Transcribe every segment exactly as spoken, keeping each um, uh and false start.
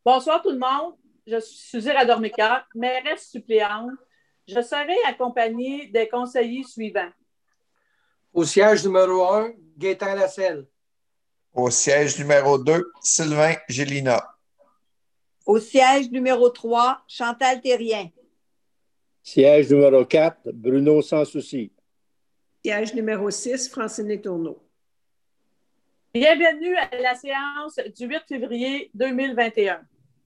Bonsoir tout le monde. Je suis Suzy Radormica, mairesse suppléante. Je serai accompagnée des conseillers suivants. Au siège numéro un, Gaétan Lascelles. Au siège numéro deux, Sylvain Gélina. Au siège numéro trois, Chantal Thérien. Siège numéro quatre, Bruno Sans-Souci. Siège numéro six, Francine Letourneau. Bienvenue à la séance du huit février deux mille vingt et un.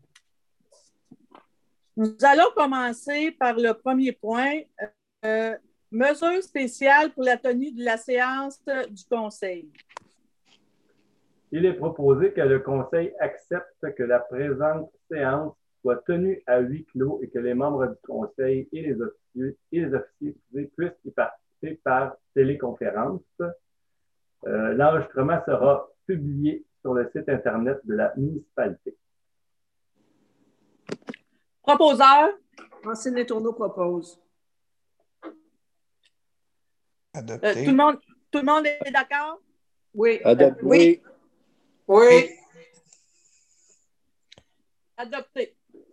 Nous allons commencer par le premier point, euh, mesures spéciales pour la tenue de la séance du Conseil. Il est proposé que le Conseil accepte que la présente séance soit tenue à huis clos et que les membres du Conseil et les officiers, et les officiers puissent y participer par téléconférence. Euh, l'enregistrement sera publié sur le site Internet de la municipalité. Proposeur. Francine Letourneau propose. Adopté. Euh, tout, le monde, tout le monde est d'accord? Oui. Adopté. Oui. Oui. Adopté.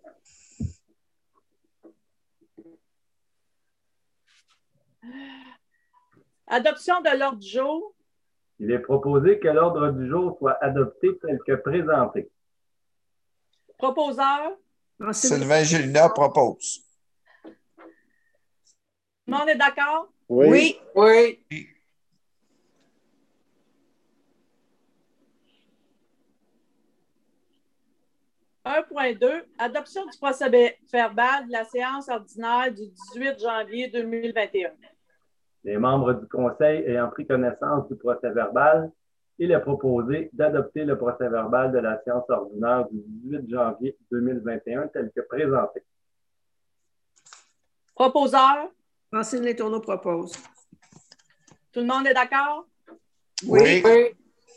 Adoption de l'ordre du jour. Il est proposé que l'ordre du jour soit adopté tel que présenté. Proposeur. Francine Sylvain Gélina propose. Tout le monde est d'accord? Oui. Oui. un point deux. Adoption du procès-verbal de la séance ordinaire du dix-huit janvier deux mille vingt et un. Les membres du Conseil ayant pris connaissance du procès-verbal, il est proposé d'adopter le procès-verbal de la séance ordinaire du dix-huit janvier deux mille vingt et un tel que présenté. Proposeur. Francine Letourneau propose. Tout le monde est d'accord? Oui. Oui.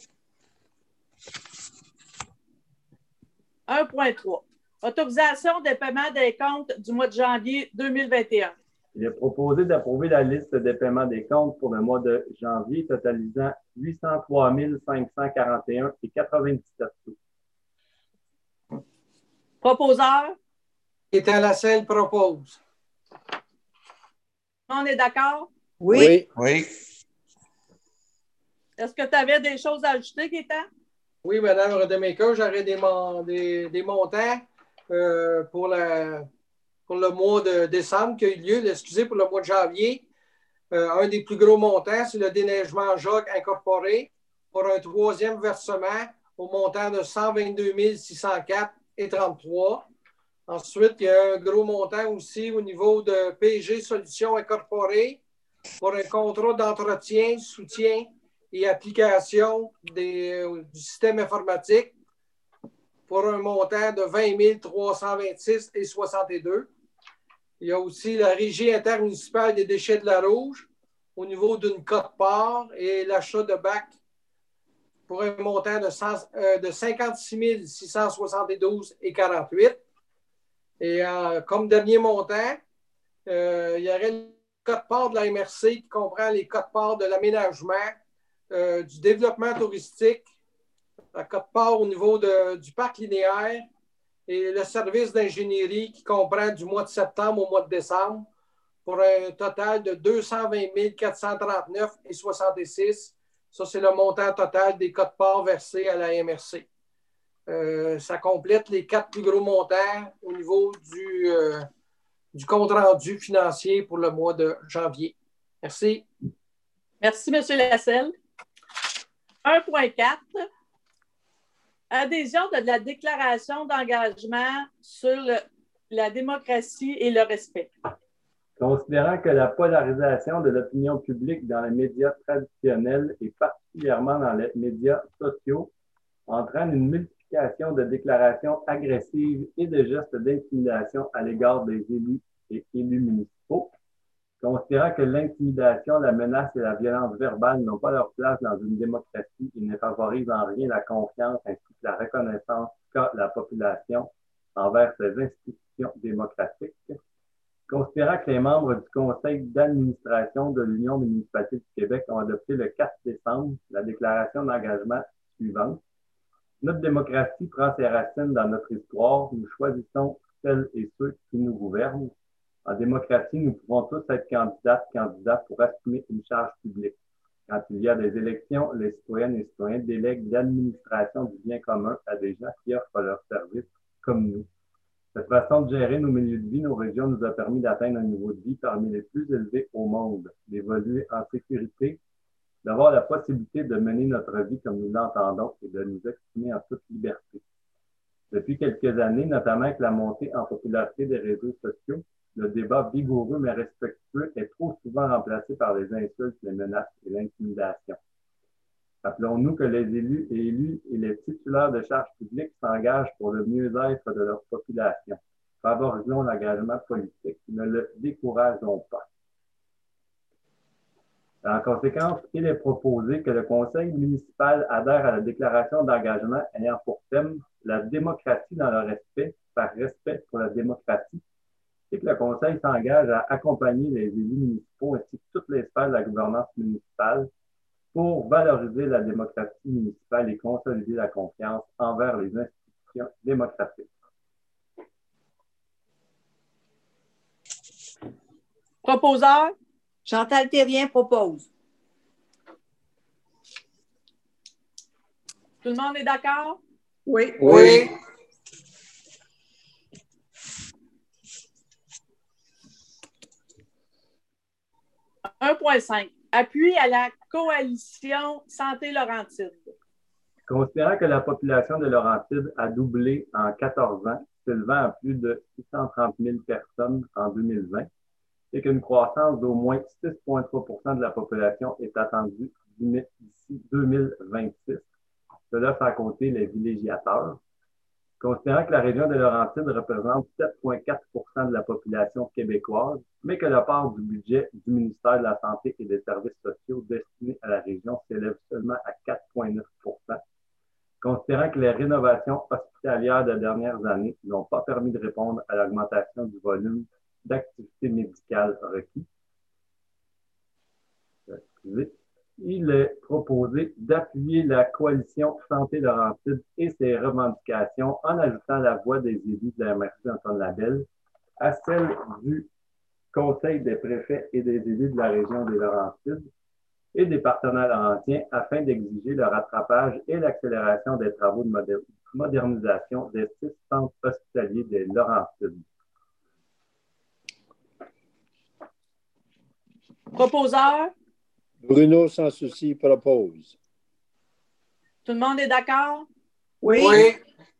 un point trois. Autorisation des paiements des comptes du mois de janvier deux mille vingt et un. Il est proposé d'approuver la liste des paiements des comptes pour le mois de janvier totalisant huit cent trois mille cinq cent quarante et un et quatre-vingt-dix-sept sous. Proposeur. Gaétan Lascelles propose. Tout le monde est d'accord? Oui. Oui. Est-ce que tu avais des choses à ajouter, Gaétan? Oui, Mme Rademaker, j'aurais des, mon- des, des montants euh, pour, la, pour le mois de décembre qui a eu lieu, excusez, pour le mois de janvier. Euh, un des plus gros montants, c'est le déneigement Jacques incorporé pour un troisième versement au montant de cent vingt-deux mille six cent quatre et trente-trois. Ensuite, il y a un gros montant aussi au niveau de P G Solutions incorporées pour un contrat d'entretien, soutien et application des, euh, du système informatique pour un montant de vingt mille trois cent vingt-six et soixante-deux. Il y a aussi la Régie intermunicipale des déchets de la Rouge au niveau d'une quote-part et l'achat de bacs pour un montant de, cent, euh, de cinquante-six mille six cent soixante-douze et quarante-huit. Et euh, comme dernier montant, euh, il y aurait le quote-part de la M R C qui comprend les quote-parts de l'aménagement, Euh, du développement touristique, la quote-part au niveau de, du parc linéaire et le service d'ingénierie qui comprend du mois de septembre au mois de décembre pour un total de deux cent vingt mille quatre cent trente-neuf et soixante-six. Ça, c'est le montant total des quote-parts versés à la M R C. Euh, ça complète les quatre plus gros montants au niveau du, euh, du compte-rendu financier pour le mois de janvier. Merci. Merci, M. Lascelles. un point quatre. Adhésion de la déclaration d'engagement sur le, la démocratie et le respect. Considérant que la polarisation de l'opinion publique dans les médias traditionnels et particulièrement dans les médias sociaux entraîne une multiplication de déclarations agressives et de gestes d'intimidation à l'égard des élus et élus municipaux, considérant que l'intimidation, la menace et la violence verbale n'ont pas leur place dans une démocratie et ne favorisent en rien la confiance ainsi que la reconnaissance qu'a la population envers ces institutions démocratiques, considérant que les membres du conseil d'administration de l'Union municipalité du Québec ont adopté le quatre décembre la déclaration d'engagement suivante, Notre démocratie prend ses racines dans notre histoire. Nous choisissons celles et ceux qui nous gouvernent. En démocratie, nous pouvons tous être candidates, candidats pour assumer une charge publique. Quand il y a des élections, les citoyennes et citoyens délèguent l'administration du bien commun à des gens qui offrent leurs services comme nous. Cette façon de gérer nos milieux de vie, nos régions, nous a permis d'atteindre un niveau de vie parmi les plus élevés au monde, d'évoluer en sécurité, d'avoir la possibilité de mener notre vie comme nous l'entendons et de nous exprimer en toute liberté. Depuis quelques années, notamment avec la montée en popularité des réseaux sociaux, le débat vigoureux mais respectueux est trop souvent remplacé par les insultes, les menaces et l'intimidation. Rappelons-nous que les élus et élus et les titulaires de charges publiques s'engagent pour le mieux-être de leur population. Favorisons l'engagement politique, ne le décourageons pas. En conséquence, il est proposé que le Conseil municipal adhère à la déclaration d'engagement ayant pour thème la démocratie dans le respect, par respect pour la démocratie, et que le Conseil s'engage à accompagner les élus municipaux ainsi que toutes les sphères de la gouvernance municipale pour valoriser la démocratie municipale et consolider la confiance envers les institutions démocratiques. Proposeur? Chantal Therrien propose. Tout le monde est d'accord? Oui. Oui. un point cinq. Appui à la coalition Santé Laurentide. Considérant que la population de Laurentide a doublé en quatorze ans, s'élevant à plus de six cent trente mille personnes en deux mille vingt, et qu'une croissance d'au moins six virgule trois pour cent de la population est attendue d'ici deux mille vingt-six, cela fait compter les villégiateurs. Considérant que la région de Laurentide représente sept virgule quatre pour cent de la population québécoise, mais que la part du budget du ministère de la Santé et des Services sociaux destiné à la région s'élève seulement à quatre virgule neuf pour cent, considérant que les rénovations hospitalières des dernières années n'ont pas permis de répondre à l'augmentation du volume d'activité médicale requis, il est proposé d'appuyer la coalition Santé Laurentide et ses revendications en ajoutant la voix des élus de la M R C Antoine Labelle à celle du Conseil des préfets et des élus de la région des Laurentides et des partenaires laurentiens afin d'exiger le rattrapage et l'accélération des travaux de moder- modernisation des six centres hospitaliers des Laurentides. Proposeur? Bruno Sans Souci propose. Tout le monde est d'accord? Oui. Oui.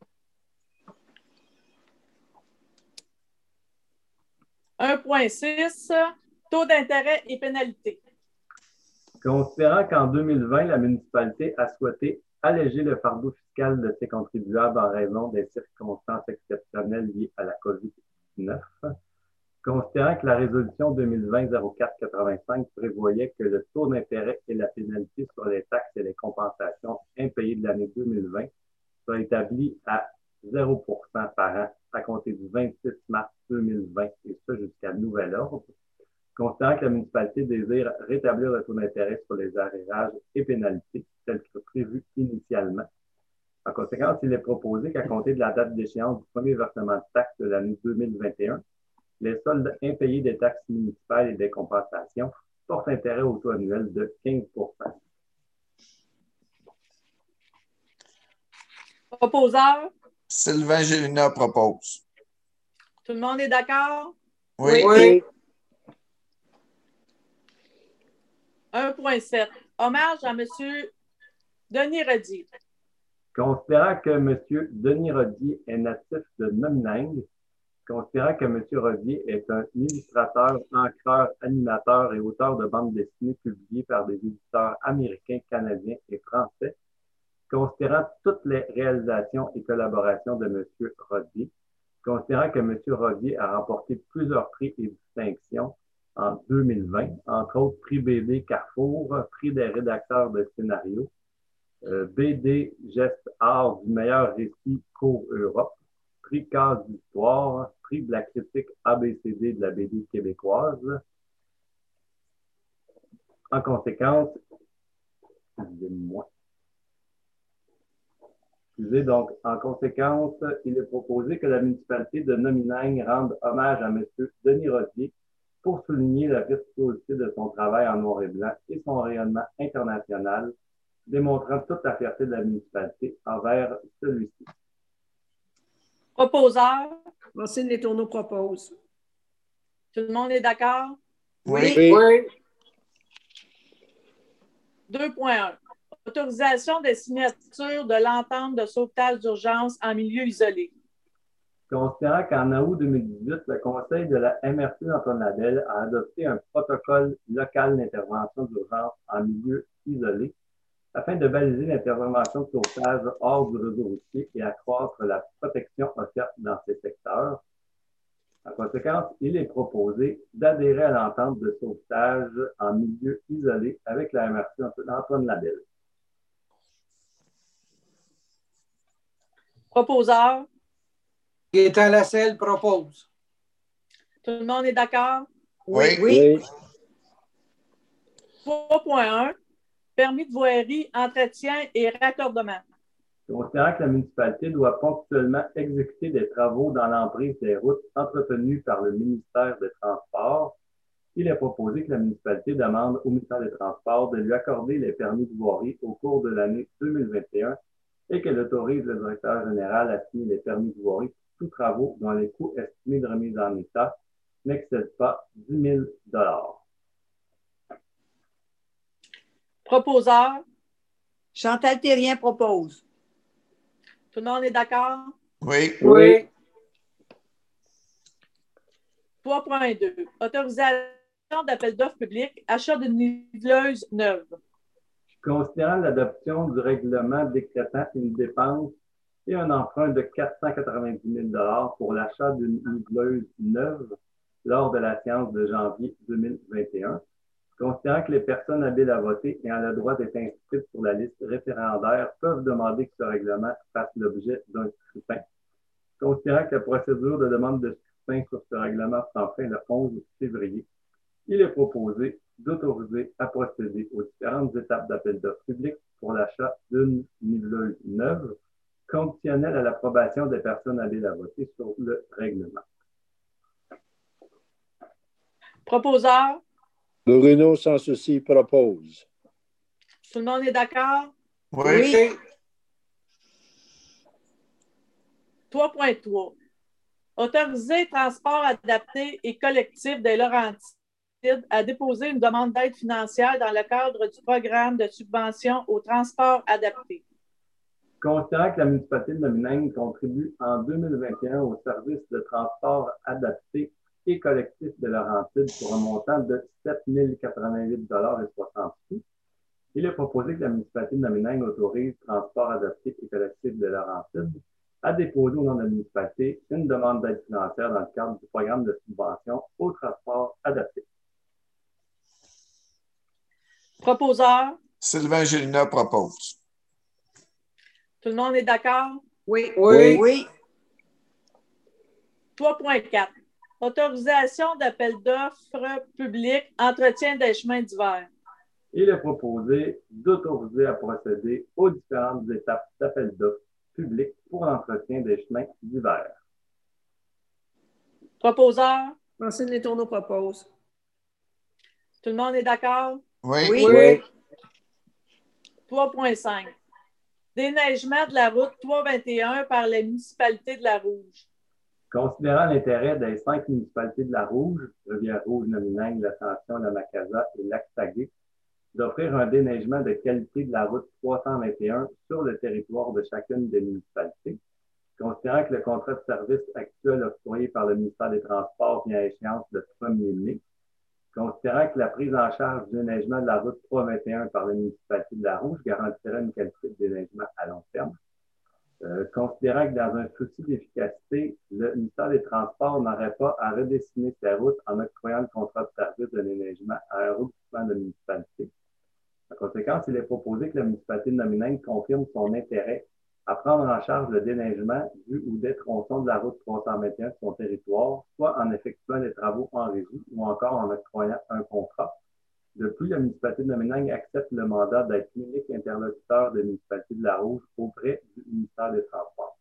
un point six. Taux d'intérêt et pénalités. Considérant qu'en deux mille vingt, la municipalité a souhaité alléger le fardeau fiscal de ses contribuables en raison des circonstances exceptionnelles liées à la COVID dix-neuf, considérant que la résolution deux mille vingt zéro quatre quatre-vingt-cinq prévoyait que le taux d'intérêt et la pénalité sur les taxes et les compensations impayées de l'année deux mille vingt soit établi à zéro pour cent par an à compter du vingt-six mars deux mille vingt et ce jusqu'à nouvel ordre, considérant que la municipalité désire rétablir le taux d'intérêt sur les arrérages et pénalités tel que prévu initialement. En conséquence, il est proposé qu'à compter de la date d'échéance du premier versement de taxes de l'année deux mille vingt et un, les soldes impayés des taxes municipales et des compensations portent intérêt au taux annuel de quinze pour cent. Proposeur? Sylvain Gélina propose. Tout le monde est d'accord? Oui. Oui. un point sept. Hommage à M. Denis Rodier. Considérant que M. Denis Rodier est natif de Nomineng, considérant que M. Rodier est un illustrateur, encreur, animateur et auteur de bandes dessinées publiées par des éditeurs américains, canadiens et français, considérant toutes les réalisations et collaborations de M. Rodier, considérant que M. Rodier a remporté plusieurs prix et distinctions en deux mille vingt, entre autres prix B D Carrefour, prix des rédacteurs de scénarios, euh, B D Geste Art du meilleur récit Cours Europe, prix Case d'Histoire, prix de la critique A B C D de la B D québécoise. En conséquence, excusez-moi. Excusez, donc, en conséquence, il est proposé que la municipalité de Nomineng rende hommage à M. Denis Rodier pour souligner la virtuosité de son travail en noir et blanc et son rayonnement international, démontrant toute la fierté de la municipalité envers celui-ci. Proposeur, Francine Letourneau propose. tout le monde est d'accord? Oui. Oui. Oui. deux point un. Autorisation des signatures de l'entente de sauvetage d'urgence en milieu isolé. Considérant qu'en août deux mille dix-huit, le Conseil de la M R C d'Antoine Labelle a adopté un protocole local d'intervention d'urgence en milieu isolé afin de baliser l'intervention de sauvetage hors du réseau routier et accroître la protection offerte dans ces secteurs. En conséquence, il est proposé d'adhérer à l'entente de sauvetage en milieu isolé avec la M R C d'Antoine Labelle. Proposeur, Gaétan Lascelles propose. tout le monde est d'accord? Oui. Oui. trois point un. Permis de voirie, entretien et raccordement. Considérant que la municipalité doit ponctuellement exécuter des travaux dans l'emprise des routes entretenues par le ministère des Transports, il est proposé que la municipalité demande au ministère des Transports de lui accorder les permis de voirie au cours de l'année deux mille vingt et un et qu'elle autorise le directeur général à signer les permis de voirie pour tous travaux dont les coûts estimés de remise en état n'excèdent pas dix mille dollars. Proposeur, Chantal Thérien propose. tout le monde est d'accord? Oui. Oui. trois point deux. Autorisation d'appel d'offres public, achat d'une niveleuse neuve. Considérant l'adoption du règlement décrétant une dépense et un emprunt de quatre cent quatre-vingt-dix mille dollars pour l'achat d'une niveleuse neuve lors de la séance de janvier deux mille vingt et un, considérant que les personnes habiles à voter ayant le droit d'être inscrites sur la liste référendaire peuvent demander que ce règlement fasse l'objet d'un scrutin, considérant que la procédure de demande de scrutin sur ce règlement prend fin le onze février, il est proposé d'autoriser à procéder aux différentes étapes d'appel d'offres public pour l'achat d'une niveleuse neuve, conditionnelle à l'approbation des personnes habiles à voter sur le règlement. Proposeur, Bruno Sans Souci propose. tout le monde est d'accord? Oui. Oui. trois point trois. Autoriser transport adapté et collectif des Laurentides à déposer une demande d'aide financière dans le cadre du programme de subvention au transport adapté. Considérant que la municipalité de Nomineng contribue en deux mille vingt et un au service de transport adapté et collectif de Laurentides pour un montant de sept mille quatre-vingt-huit dollars et soixante sous, il est proposé que la municipalité de Nomineng autorise transport adapté et collectif de Laurentides à déposer au nom de la municipalité une demande d'aide financière dans le cadre du programme de subvention au transport adapté. Proposeur, Sylvain Gélina propose. tout le monde est d'accord? Oui. Oui. Oui. trois point quatre. Autorisation d'appel d'offres public, entretien des chemins d'hiver. Il est proposé d'autoriser à procéder aux différentes étapes d'appel d'offres public pour l'entretien des chemins d'hiver. Proposeur, Francine Letourneau propose. tout le monde est d'accord? Oui. Oui. Oui. trois point cinq. Déneigement de la route trois cent vingt et un par la municipalité de La Rouge. Considérant l'intérêt des cinq municipalités de la Rouge, Rivière-Rouge, Nomineng, l'Ascension, la Macasa et Lac-Saguet, d'offrir un déneigement de qualité de la route trois cent vingt et un sur le territoire de chacune des municipalités, considérant que le contrat de service actuel octroyé par le ministère des Transports vient à échéance le premier mai, considérant que la prise en charge du déneigement de la route trois cent vingt et un par la municipalité de la Rouge garantirait une qualité de déneigement à long terme, Euh, considérant que dans un souci d'efficacité, le ministère des Transports n'aurait pas à redessiner ses routes en octroyant le contrat de service de déneigement à un regroupement de municipalités. En conséquence, il est proposé que la municipalité de Nomineng confirme son intérêt à prendre en charge le déneigement du ou des tronçons de la route trois cent vingt et un de son territoire, soit en effectuant des travaux en régie ou encore en octroyant un contrat, De plus, la municipalité de Noménaing accepte le mandat d'être l'unique interlocuteur de la municipalité de La Rouge auprès du ministère des Transports.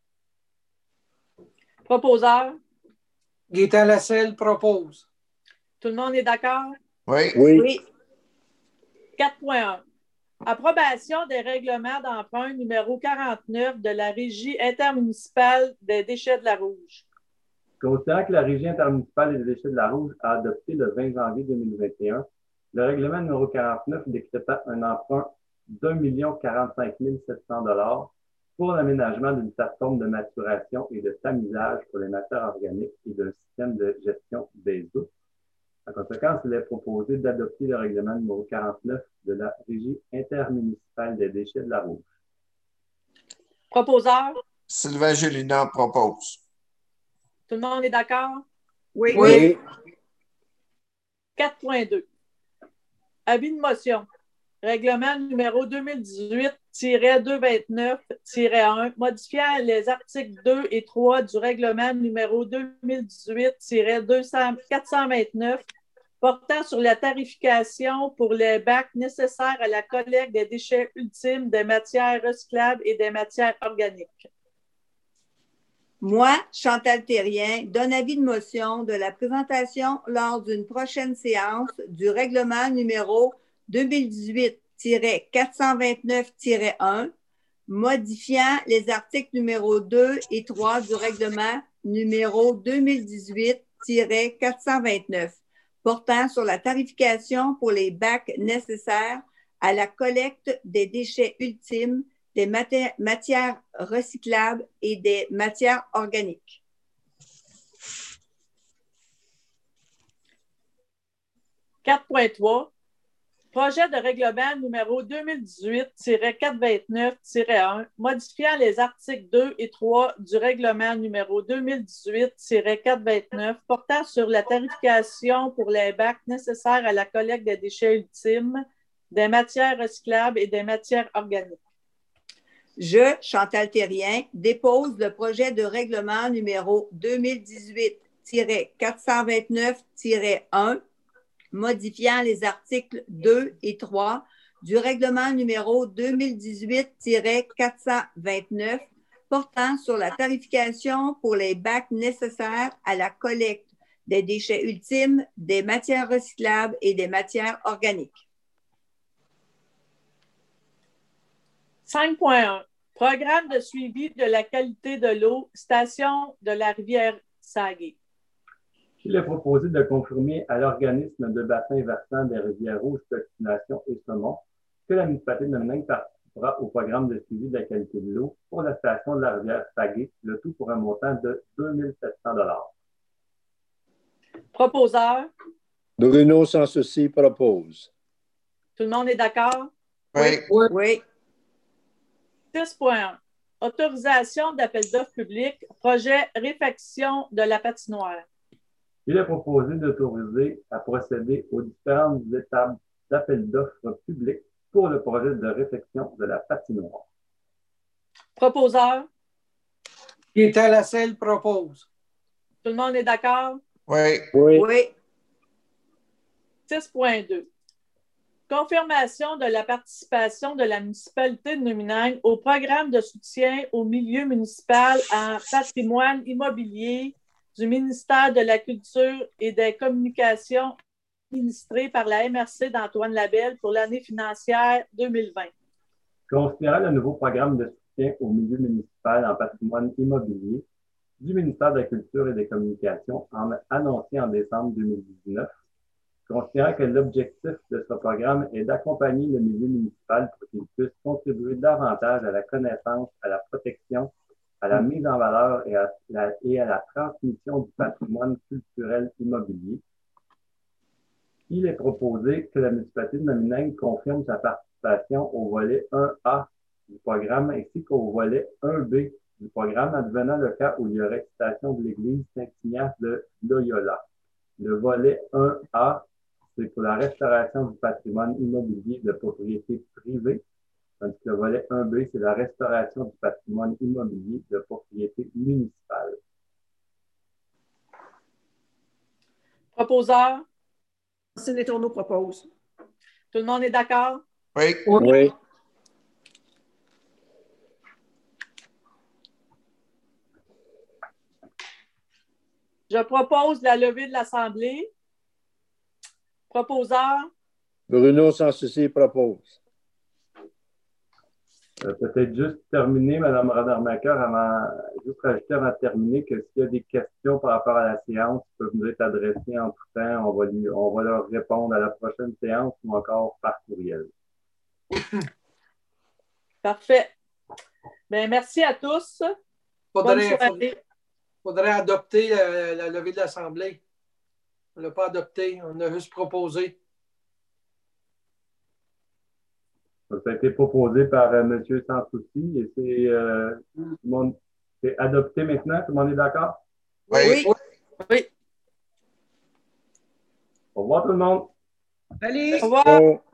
Proposeur, Gaétan Lassalle propose. tout le monde est d'accord? Oui. Oui. Oui. quatre point un. Approbation des règlements d'emprunt numéro quarante-neuf de la Régie intermunicipale des déchets de La Rouge. Considérant que la Régie intermunicipale des déchets de La Rouge a adopté le vingt janvier deux mille vingt et un le règlement numéro quarante-neuf décrétant un emprunt d'un million quarante-cinq mille sept cents dollars pour l'aménagement d'une plateforme de maturation et de tamisage pour les matières organiques et d'un système de gestion des eaux. En conséquence, il est proposé d'adopter le règlement numéro quarante-neuf de la Régie intermunicipale des déchets de La Rouge. Proposeur, Sylvain Gélinas propose. tout le monde est d'accord? Oui. Oui. quatre point deux. Avis de motion. Règlement numéro deux mille dix-huit deux cent vingt-neuf un modifiant les articles deux et trois du règlement numéro deux mille dix-huit quatre cent vingt-neuf portant sur la tarification pour les bacs nécessaires à la collecte des déchets ultimes des matières recyclables et des matières organiques. Moi, Chantal Thérien, donne avis de motion de la présentation lors d'une prochaine séance du règlement numéro deux mille dix-huit quatre cent vingt-neuf un, modifiant les articles numéro deux et trois du règlement numéro deux mille dix-huit quatre cent vingt-neuf, portant sur la tarification pour les bacs nécessaires à la collecte des déchets ultimes des maté- matières recyclables et des matières organiques. quatre point trois. Projet de règlement numéro deux mille dix-huit quatre cent vingt-neuf un modifiant les articles deux et trois du règlement numéro deux mille dix-huit quatre cent vingt-neuf portant sur la tarification pour les bacs nécessaires à la collecte des déchets ultimes, des matières recyclables et des matières organiques. Je, Chantal Thérien, dépose le projet de règlement numéro deux mille dix-huit quatre cent vingt-neuf un, modifiant les articles deux et trois du règlement numéro deux mille dix-huit quatre cent vingt-neuf portant sur la tarification pour les bacs nécessaires à la collecte des déchets ultimes, des matières recyclables et des matières organiques. cinq point un. Programme de suivi de la qualité de l'eau, station de la rivière Saguet. Il est proposé de confirmer à l'organisme de bassin versant des rivières Rouges, Coquination et Saumon que la municipalité de Noménaing participera au programme de suivi de la qualité de l'eau pour la station de la rivière Saguet, le tout pour un montant de deux mille sept cents dollars. Proposeur, Bruno Sans Souci propose. tout le monde est d'accord? Oui. Oui. Oui. six point un. Autorisation d'appel d'offres public, projet réfection de la patinoire. Il est proposé d'autoriser à procéder aux différentes étapes d'appel d'offres publics pour le projet de réfection de la patinoire. Proposeur, Gaétan Lassalle propose. tout le monde est d'accord? Oui. Oui. Oui. six point deux. Confirmation de la participation de la municipalité de Noménaing au programme de soutien au milieu municipal en patrimoine immobilier du ministère de la Culture et des Communications administré par la M R C d'Antoine Labelle pour l'année financière deux mille vingt. Considérant le nouveau programme de soutien au milieu municipal en patrimoine immobilier du ministère de la Culture et des Communications en, annoncé en décembre deux mille dix-neuf, considérant que l'objectif de ce programme est d'accompagner le milieu municipal pour qu'il puisse contribuer davantage à la connaissance, à la protection, à la mise en valeur et à la, et à la transmission du patrimoine culturel immobilier. Il est proposé que la municipalité de Noménaing confirme sa participation au volet un A du programme ainsi qu'au volet un B du programme, advenant le cas où il y aurait citation de l'église Saint-Ignace de Loyola. Le volet un A, c'est pour la restauration du patrimoine immobilier de propriété privée, tandis que le volet un B, c'est la restauration du patrimoine immobilier de propriété municipale. Proposeur, Francine Letourneau propose. Tout le monde est d'accord? Oui. Oui. Je propose la levée de l'Assemblée. Proposeur, Bruno Sans Souci propose. Euh, Peut-être juste terminer, Mme Radermacher, avant, juste rajouter avant de terminer que s'il y a des questions par rapport à la séance, ils peuvent nous être adressées en tout temps. On va, lui, on va leur répondre à la prochaine séance ou encore par courriel. parfait. Bien, merci à tous. Bonne Faudrait, soirée. faudrait, faudrait adopter la, la levée de l'Assemblée. On ne l'a pas adopté, on a juste proposé. Ça a été proposé par euh, M. Sans Souci et c'est euh, tout le monde- c'est adopté maintenant. Tout le monde est d'accord? Oui. Oui. Oui. Au revoir tout le monde. Allez! Au revoir. Bon.